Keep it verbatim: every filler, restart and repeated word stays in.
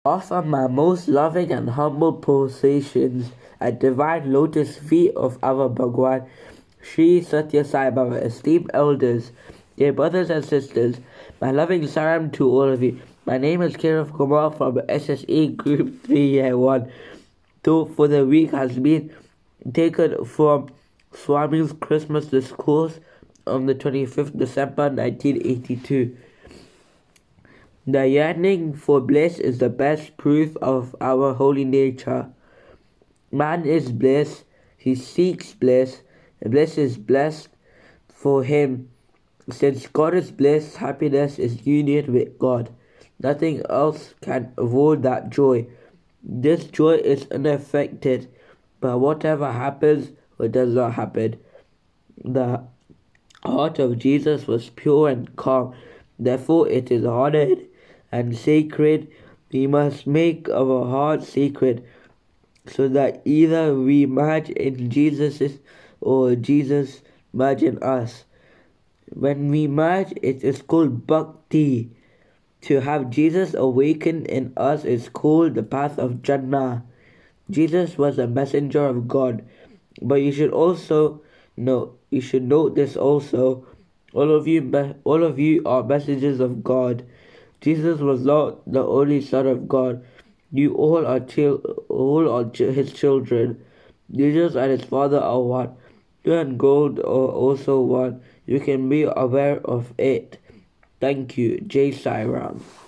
Offer my most loving and humble posations at divine lotus feet of our Bhagwan Sri Satya Sai Baba. Esteemed elders, dear brothers and sisters, my loving salam to all of you. My name is Kirav Kumar from S S E Group three Year one. Though for the week has been taken from Swami's Christmas discourse on the twenty-fifth December nineteen eighty-two. The yearning for bliss is the best proof of our holy nature. Man is bliss, he seeks bliss, and bliss is blessed for him. Since God is bliss, happiness is union with God. Nothing else can avoid that joy. This joy is unaffected by whatever happens or does not happen. The heart of Jesus was pure and calm, therefore it is honored and sacred. We must make our hearts sacred so that either we merge in Jesus or Jesus merge in us. When we merge, it is called bhakti. To have Jesus awaken in us is called the path of Jannah. Jesus was a messenger of God, but you should also know, you should note this also. All of you, all of you are messengers of God. Jesus was not the only Son of God. You all are chil- all are ch- His children. Jesus and His Father are one. You and God are also one. You can be aware of it. Thank you. Jai Sai Ram.